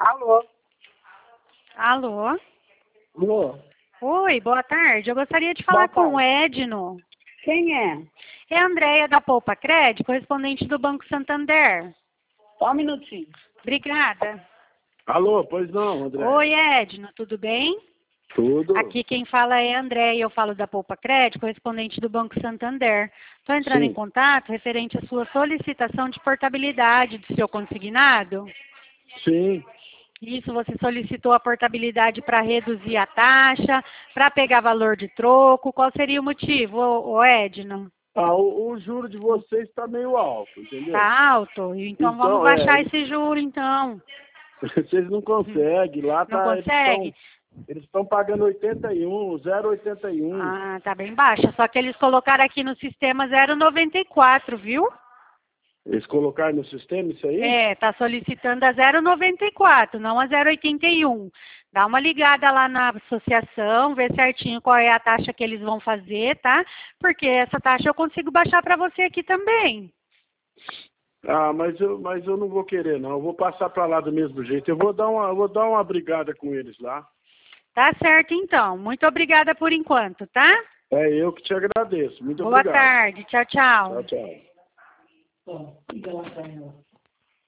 Alô? Alô? Alô? Oi, boa tarde. Eu gostaria de falar com o Edno. Quem é? É a Andréia da Poupa Crédito, correspondente do Banco Santander. Só um minutinho. Obrigada. Alô, pois não, André? Oi, Edno, tudo bem? Tudo? Aqui quem fala é a Andréia, eu falo da Poupa Crédito, correspondente do Banco Santander. Estou entrando Sim. em contato referente à sua solicitação de portabilidade do seu consignado. Sim. Isso, você solicitou a portabilidade para reduzir a taxa, para pegar valor de troco. Qual seria o motivo, ô Edno? O juro de vocês está meio alto, entendeu? Tá alto? Então vamos baixar esse juro, então. Vocês não conseguem. Lá Não tá, consegue? eles estão pagando 81, 0,81. Ah, tá bem baixa. Só que eles colocaram aqui no sistema 0,94, viu? Eles colocaram no sistema isso aí? É, tá solicitando a 0,94, não a 0,81. Dá uma ligada lá na associação, vê certinho qual é a taxa que eles vão fazer, tá? Porque essa taxa eu consigo baixar para você aqui também. Ah, mas eu não vou querer, não. Eu vou passar para lá do mesmo jeito. Eu vou dar uma brigada com eles lá. Tá certo, então. Muito obrigada por enquanto, tá? É eu que te agradeço. Muito Boa obrigado. tarde. Tchau, tchau. Tchau, tchau. Ó, liga lá pra ela.